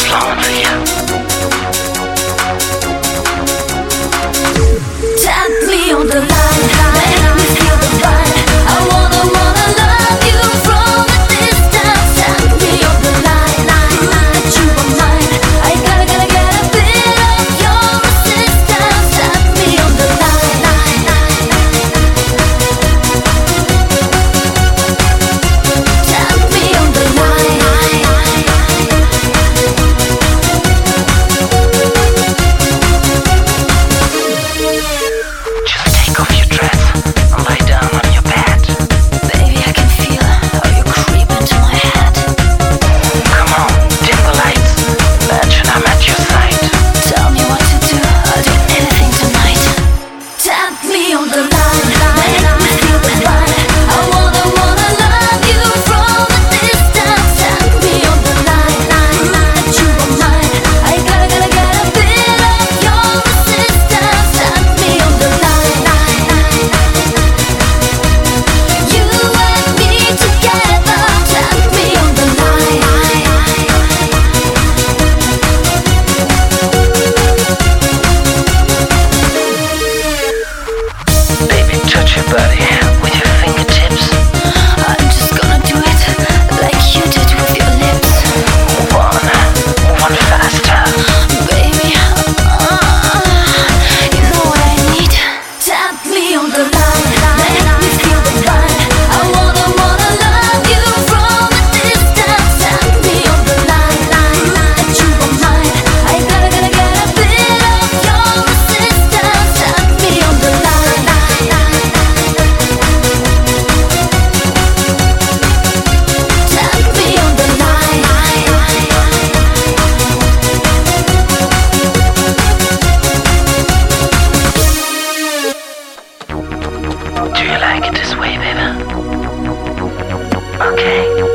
flowing for you. Tap me on the line, make me feel the vibe. I wanna love you from a distance. Tap me on the line, that you are mine. I gotta get a bit of your resistance. Tap me on the line. Tap me on the line. Just take off your dress and lie down on your bed. Baby, I can feel how you creep into my head. Come on, dim the lights. Imagine I'm at your side. Tell me what to do, I'll do anything tonight. Tap me on the line, make me feel the vibe. I wanna love you from a distance. Tap me on the line, that you are mine. I gotta get a bit of your resistance. Tap me on the line. You and me together. Tap me on the line. Baby, touch your body with your fingertips. I'm just gonna do it like you did with your lips. Move on faster. Baby, you know what I need. Tap me on the line, make me feel the vibe. I wanna love you from a distance. Tap me on the line, that you are mine. I gotta get a bit of your resistance. Tap me on the line. Tap me on the line. Do you like it this way, baby? Okay.